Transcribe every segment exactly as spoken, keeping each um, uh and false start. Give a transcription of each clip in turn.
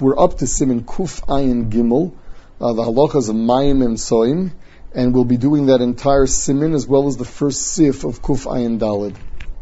we're up to Siman Kuf Ayin Gimel, uh, the halachas of Mayim and Soim, and we'll be doing that entire Siman as well as the first Sif of Kuf Ayin Dalid.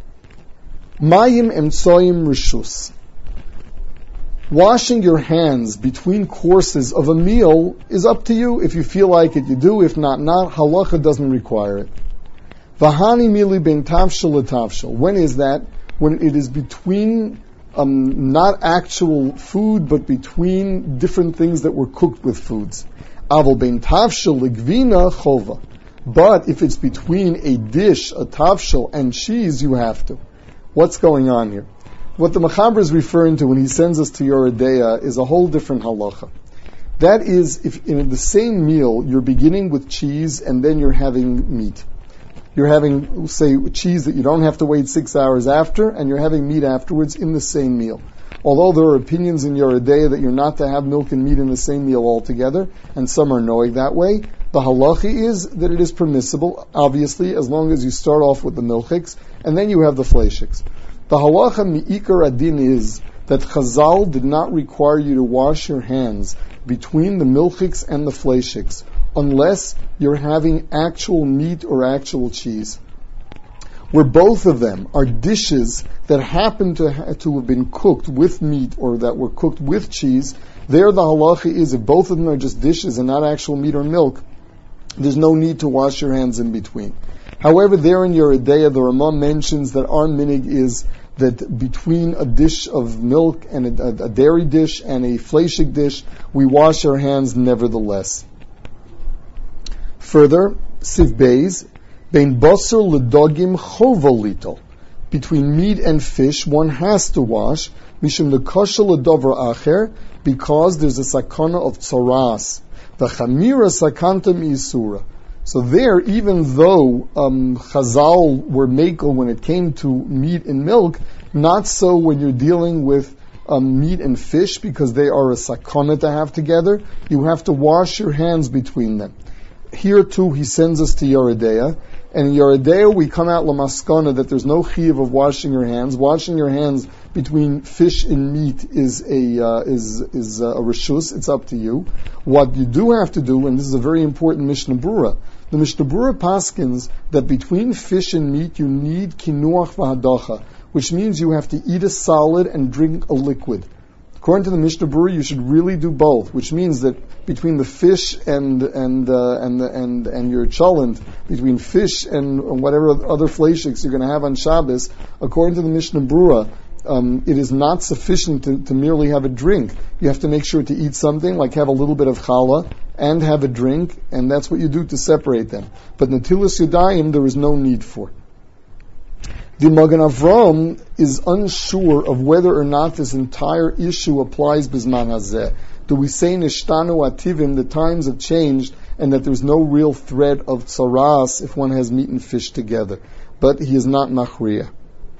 Mayim and Soim Rishus. Washing your hands between courses of a meal is up to you. If you feel like it, you do. If not, not. Halacha doesn't require it. Vahani mili ben tavshel letavshel. When is that? When it is between um, not actual food, but between different things that were cooked with foods. Aval ben tavshel legvina chova. But if it's between a dish, a tavshel, and cheese, you have to. What's going on here? What the Mechaber is referring to when he sends us to Yoredeya is a whole different halacha. That is, if in the same meal you're beginning with cheese and then you're having meat. You're having, say, cheese that you don't have to wait six hours after, and you're having meat afterwards in the same meal. Although there are opinions in Yoredeya that you're not to have milk and meat in the same meal altogether, and some are knowing that way, the halachi is that it is permissible, obviously, as long as you start off with the milchiks, and then you have the fleishiks. The halacha mi'ikar adin is that Chazal did not require you to wash your hands between the milchiks and the fleishiks unless you're having actual meat or actual cheese. Where both of them are dishes that happen to, ha- to have been cooked with meat or that were cooked with cheese, there the halacha is if both of them are just dishes and not actual meat or milk, there's no need to wash your hands in between. However, there in Yoredeya, the Ramah mentions that our minig is that between a dish of milk and a, a dairy dish and a fleishik dish, we wash our hands nevertheless. Further, Siv Beis, Bein Basar Ledogim Chovolito. Between meat and fish, one has to wash, Mishum Lekosha Ledover Acher, because there's a sakana of tzaras. The Chamira Sakanta Mi'isura. So there, even though um, Chazal were makel when it came to meat and milk, not so when you're dealing with um, meat and fish, because they are a sakana to have together. You have to wash your hands between them. Here too, he sends us to Yoredeya, and in Yoredeya we come out lamaskana that there's no chiyuv of washing your hands. Washing your hands between fish and meat is a uh, is is a reshus. It's up to you. What you do have to do, and this is a very important Mishnah Brura, the Mishnah Brura paskins that between fish and meat you need kinuach v'hadacha, which means you have to eat a solid and drink a liquid. According to the Mishnah Brura, you should really do both, which means that between the fish and and uh, and the, and and your cholent, between fish and whatever other fleishiks you're going to have on Shabbos, according to the Mishnah Brura, um, it is not sufficient to, to merely have a drink. You have to make sure to eat something, like have a little bit of challah and have a drink, and that's what you do to separate them. But Natilas Yadayim, there is no need for. The Magen Avram is unsure of whether or not this entire issue applies Bizman Hazeh. Do we say Nishtanu Ativim, the times have changed, and that there's no real threat of tzaras if one has meat and fish together? But he is not Machriya.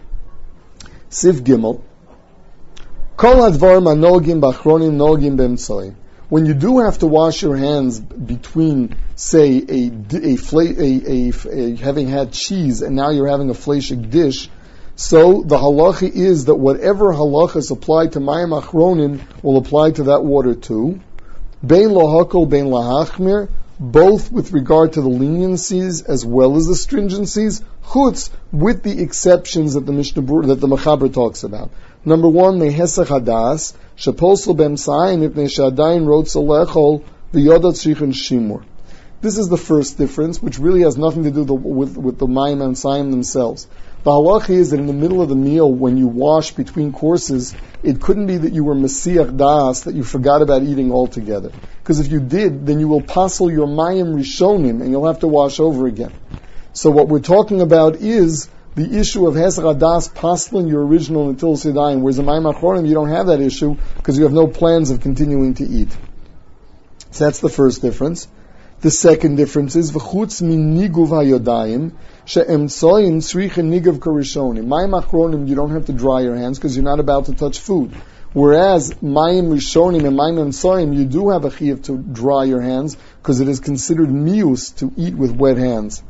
Siv Gimel. Kol Hadvar Manogim Bachronim Nogim Bemtsoim. When you do have to wash your hands between, say, a, a, a, a, a having had cheese and now you're having a fleishik dish, so the halacha is that whatever halachas apply to mayim achronim will apply to that water too. Bein lohakol, bein lahachmir, both with regard to the leniencies as well as the stringencies, chutz, with the exceptions that the Mishnah that the Mechaber talks about. Number one, mehesach hadas, sheposel b'emsayim ipnei shadayin rotz alechol v'yodat tzrichen shimur. This is the first difference, which really has nothing to do the, with, with the mayim and sayim themselves. The halacha is that in the middle of the meal, when you wash between courses, it couldn't be that you were mesiach das, that you forgot about eating altogether. Because if you did, then you will passel your mayim rishonim, and you'll have to wash over again. So what we're talking about is the issue of hesach hadas pasling your original until sedayim, whereas in mayim achronim you don't have that issue because you have no plans of continuing to eat. So that's the first difference. The second difference is v'chutz min niguv hayodayim she'emtsoyim tzrichen nigav karishonim. Mayim achronim you don't have to dry your hands because you're not about to touch food. Whereas mayim rishonim and mayim emtsoyim you do have a chiyuv to dry your hands because it is considered mius to eat with wet hands.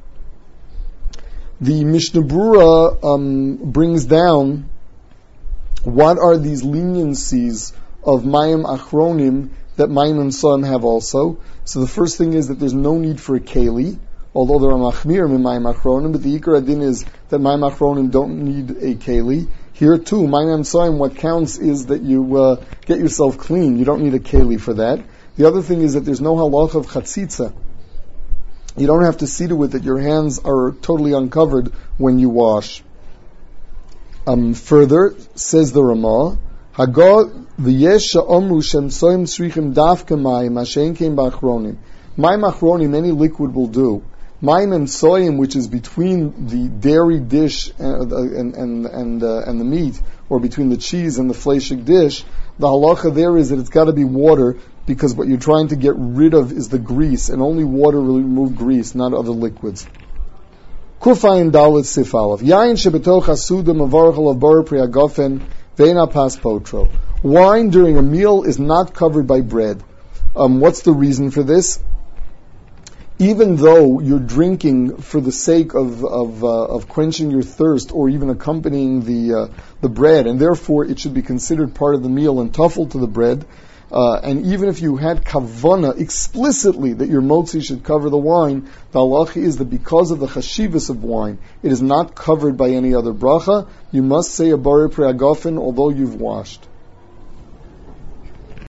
The Mishnah Brura um, brings down what are these leniencies of Mayim Achronim that Mayim and Soim have also. So the first thing is that there's no need for a Keli, although there are Machmirim in Mayim Achronim, but the Ikar Adin is that Mayim Achronim don't need a Keli. Here too, Mayim and Soim, what counts is that you uh, get yourself clean. You don't need a Keli for that. The other thing is that there's no halach of Chatzitza. You don't have to see to it that your hands are totally uncovered when you wash. Um, further, says the Ramah, Hagah v'yesha omru shem soim tzrichim dafka mayim ashen kein b'achronim. Mayim achronim, any liquid will do. Mayim and soim, which is between the dairy dish and and and and, uh, and the meat, or between the cheese and the fleshig dish, the halacha there is that it's got to be water, because what you're trying to get rid of is the grease, and only water will remove grease, not other liquids. Kufayin dalit sif aleph. Yain shebetoch asuda mavarach alav bar pri agafen ve'ena pas potro. Wine during a meal is not covered by bread. Um, what's the reason for this? Even though you're drinking for the sake of of, uh, of quenching your thirst, or even accompanying the uh, the bread, and therefore it should be considered part of the meal and tuffle to the bread. Uh, and even if you had kavana explicitly that your motzi should cover the wine, the halacha is that because of the chashivas of wine, it is not covered by any other bracha. You must say a bari pre agafen, although you've washed.